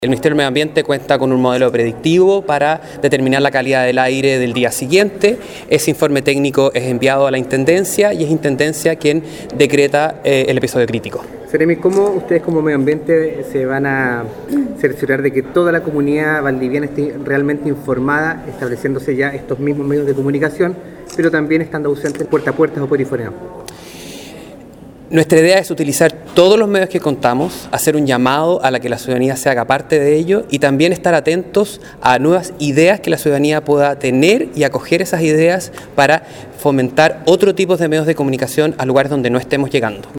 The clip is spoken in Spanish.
El Ministerio del Medio Ambiente cuenta con un modelo predictivo para determinar la calidad del aire del día siguiente. Ese informe técnico es enviado a la Intendencia y es Intendencia quien decreta el episodio crítico. Seremi, ¿cómo ustedes como medio ambiente se van a cerciorar de que toda la comunidad valdiviana esté realmente informada, estableciéndose ya estos mismos medios de comunicación, pero también estando ausentes puerta a puerta o perifoneo? Nuestra idea es utilizar todos los medios que contamos, hacer un llamado a la que la ciudadanía se haga parte de ello y también estar atentos a nuevas ideas que la ciudadanía pueda tener y acoger esas ideas para fomentar otro tipo de medios de comunicación a lugares donde no estemos llegando.